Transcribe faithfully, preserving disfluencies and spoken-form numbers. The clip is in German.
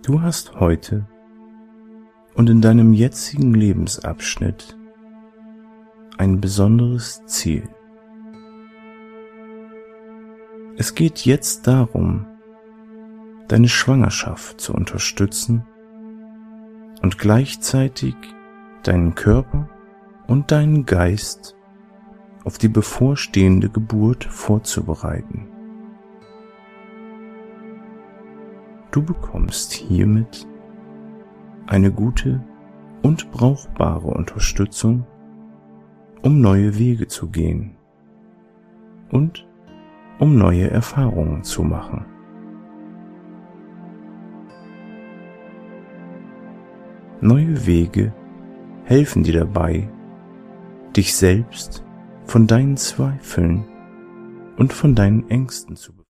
Du hast heute und in deinem jetzigen Lebensabschnitt ein besonderes Ziel. Es geht jetzt darum, deine Schwangerschaft zu unterstützen und gleichzeitig deinen Körper und deinen Geist auf die bevorstehende Geburt vorzubereiten. Du bekommst hiermit eine gute und brauchbare Unterstützung, um neue Wege zu gehen und um neue Erfahrungen zu machen. Neue Wege helfen dir dabei, dich selbst von deinen Zweifeln und von deinen Ängsten zu befreien.